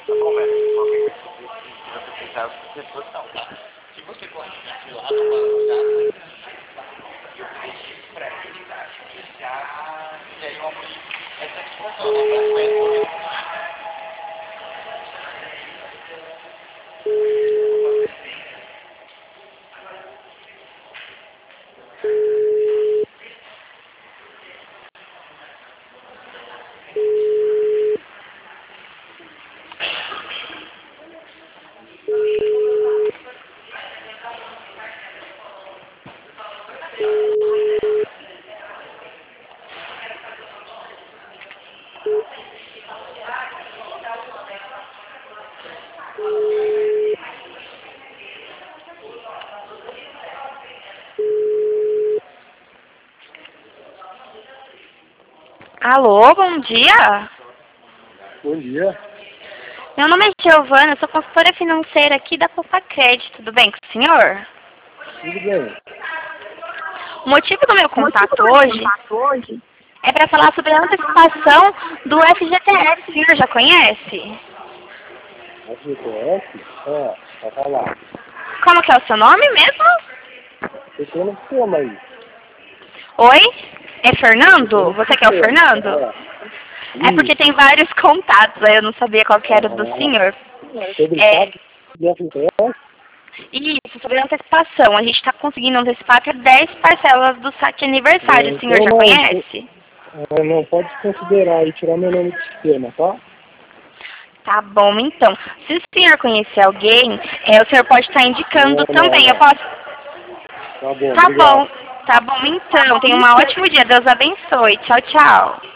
essa conversa. Qualquer coisa que você precisar, você pode não, tá? Se você conseguir de lá no banco, eu pedi pra ele, tá? Já ir essa situação, né? Alô, bom dia. Bom dia. Meu nome é Giovana, eu sou consultora financeira aqui da Copa Crédito. Tudo bem com o senhor? Tudo bem? O motivo do meu contato hoje é para falar sobre a antecipação do FGTS. O senhor já conhece? A GTS? Vai falar. Como que é o seu nome mesmo? Eu tô no sistema aí. Oi? É Fernando? Você que é o Fernando? É porque tem vários contatos, aí eu não sabia qual que era do senhor. Sobre É, de FGTS? isso, sobre a antecipação. A gente está conseguindo antecipar até 10 parcelas do saque aniversário. O senhor já conhece? Não pode considerar e tirar meu nome do sistema, tá? Tá bom, então. Se o senhor conhecer alguém, o senhor pode estar indicando também. Eu posso? Tá bom, Tá obrigado. bom. Tá bom, então. Tenha um ótimo dia. Deus abençoe. Tchau, tchau.